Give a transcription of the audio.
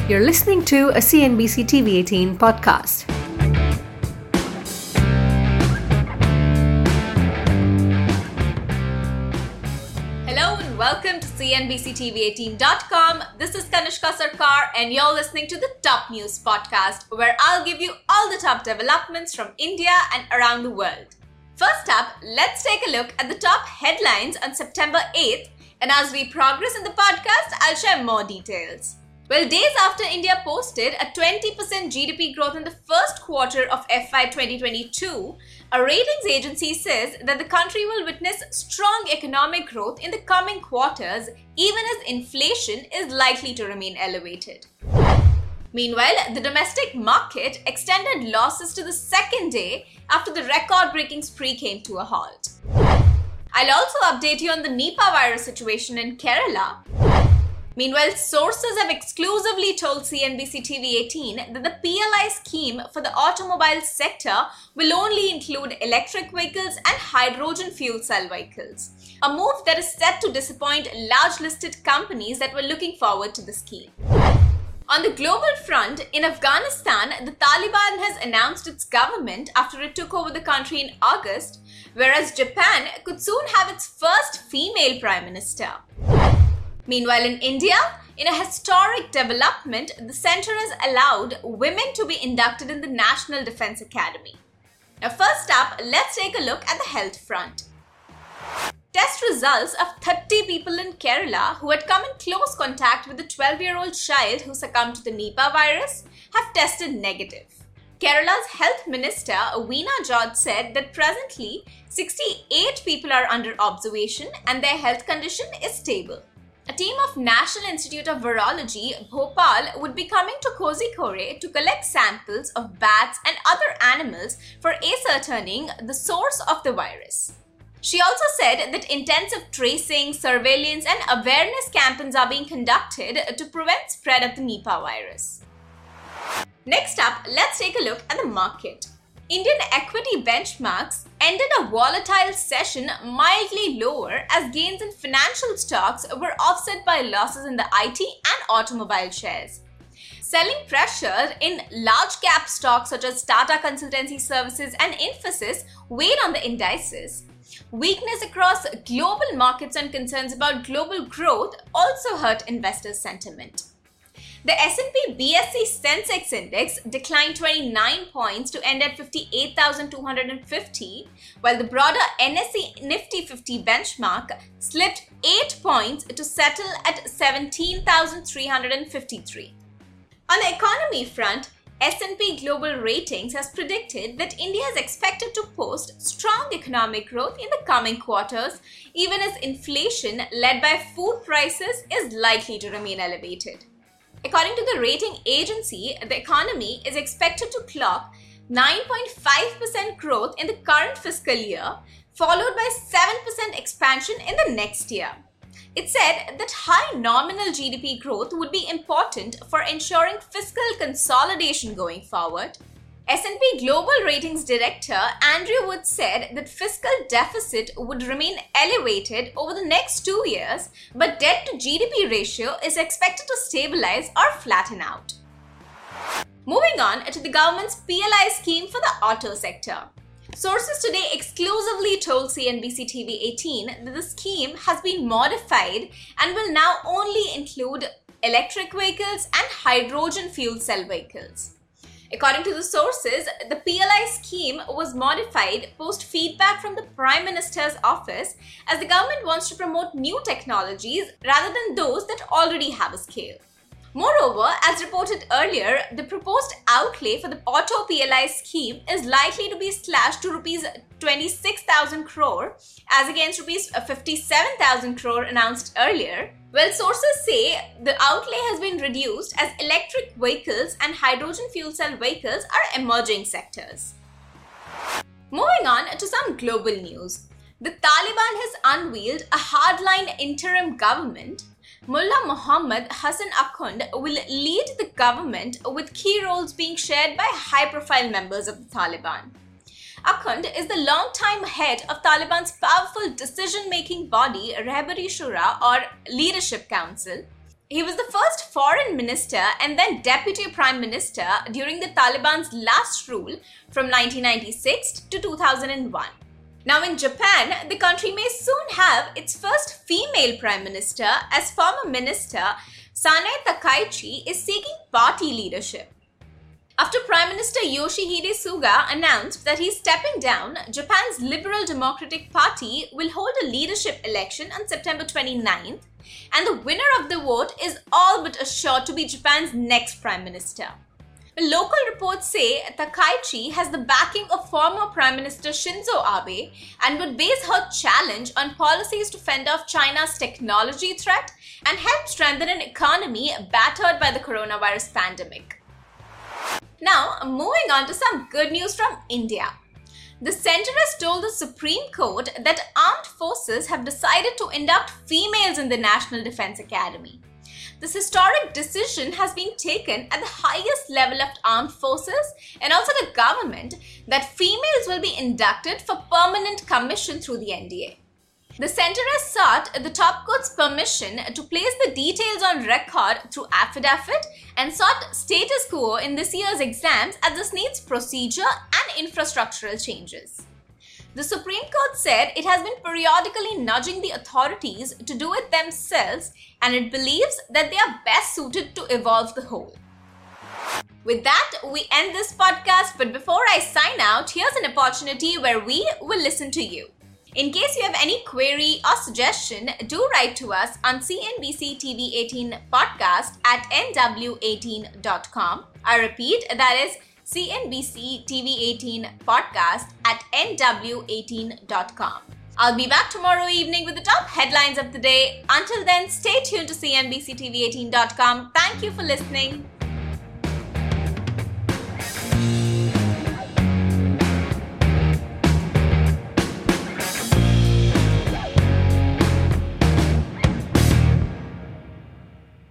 You're listening to a CNBC TV18 podcast. Hello and welcome to CNBCTV18.com. This is Kanishka Sarkar and you're listening to the Top News podcast, where I'll give you all the top developments from India and around the world. First up, let's take a look at the top headlines on September 8th, and as we progress in the podcast, I'll share more details. Well, days after India posted a 20% GDP growth in the first quarter of FY 2022, a ratings agency says that the country will witness strong economic growth in the coming quarters, even as inflation is likely to remain elevated. Meanwhile, the domestic market extended losses to the second day after the record-breaking spree came to a halt. I'll also update you on the Nipah virus situation in Kerala. Meanwhile, sources have exclusively told CNBC TV18 that the PLI scheme for the automobile sector will only include electric vehicles and hydrogen fuel cell vehicles, a move that is set to disappoint large listed companies that were looking forward to the scheme. On the global front, in Afghanistan, the Taliban has announced its government after it took over the country in August, whereas Japan could soon have its first female prime minister. Meanwhile, in India, in a historic development, the centre has allowed women to be inducted in the National Defence Academy. Now, first up, let's take a look at the health front. Test results of 30 people in Kerala who had come in close contact with a 12-year-old child who succumbed to the Nipah virus have tested negative. Kerala's Health Minister, Veena George, said that presently 68 people are under observation and their health condition is stable. A team of National Institute of Virology, Bhopal, would be coming to Kozhikode to collect samples of bats and other animals for ascertaining the source of the virus. She also said that intensive tracing, surveillance and awareness campaigns are being conducted to prevent spread of the Nipah virus. Next up, let's take a look at the market. Indian equity benchmarks ended a volatile session mildly lower as gains in financial stocks were offset by losses in the IT and automobile shares. Selling pressure in large cap stocks such as Tata Consultancy Services and Infosys weighed on the indices. Weakness across global markets and concerns about global growth also hurt investors' sentiment. The S&P BSE Sensex Index declined 29 points to end at 58,250, while the broader NSE Nifty 50 benchmark slipped 8 points to settle at 17,353. On the economy front, S&P Global Ratings has predicted that India is expected to post strong economic growth in the coming quarters, even as inflation led by food prices is likely to remain elevated. According to the rating agency, the economy is expected to clock 9.5% growth in the current fiscal year, followed by 7% expansion in the next year. It said that high nominal GDP growth would be important for ensuring fiscal consolidation going forward. S&P Global Ratings Director Andrew Wood said that fiscal deficit would remain elevated over the next 2 years, but debt to GDP ratio is expected to stabilize or flatten out. Moving on to the government's PLI scheme for the auto sector. Sources today exclusively told CNBC TV18 that the scheme has been modified and will now only include electric vehicles and hydrogen fuel cell vehicles. According to the sources, the PLI scheme was modified post feedback from the Prime Minister's office as the government wants to promote new technologies rather than those that already have a scale. Moreover, as reported earlier, the proposed outlay for the auto PLI scheme is likely to be slashed to Rs 26,000 crore as against Rs 57,000 crore announced earlier. Well, sources say the outlay has been reduced as electric vehicles and hydrogen fuel cell vehicles are emerging sectors. Moving on to some global news. The Taliban has unveiled a hardline interim government. Mullah Muhammad Hassan Akhund will lead the government, with key roles being shared by high-profile members of the Taliban. Akhund is the long-time head of Taliban's powerful decision-making body, Rehbari Shura, or Leadership Council. He was the first foreign minister and then deputy prime minister during the Taliban's last rule from 1996 to 2001. Now in Japan, the country may soon have its first female prime minister as former minister Sanae Takaichi is seeking party leadership. After Prime Minister Yoshihide Suga announced that he is stepping down, Japan's Liberal Democratic Party will hold a leadership election on September 29th, and the winner of the vote is all but assured to be Japan's next prime minister. Local reports say Takaichi has the backing of former Prime Minister Shinzo Abe and would base her challenge on policies to fend off China's technology threat and help strengthen an economy battered by the coronavirus pandemic. Now, moving on to some good news from India. The centre has told the Supreme Court that armed forces have decided to induct females in the National Defence Academy. This historic decision has been taken at the highest level of armed forces and also the government that females will be inducted for permanent commission through the NDA. The centre has sought the top court's permission to place the details on record through affidavit and sought status quo in this year's exams as this needs procedure and infrastructural changes. The Supreme Court said it has been periodically nudging the authorities to do it themselves and it believes that they are best suited to evolve the whole. With that, we end this podcast, but before I sign out, here's an opportunity where we will listen to you. In case you have any query or suggestion, do write to us on CNBC TV 18 podcast at nw18.com. I repeat, that is CNBC TV 18 podcast at nw18.com. I'll be back tomorrow evening with the top headlines of the day. Until then, stay tuned to CNBC TV 18.com. Thank you for listening.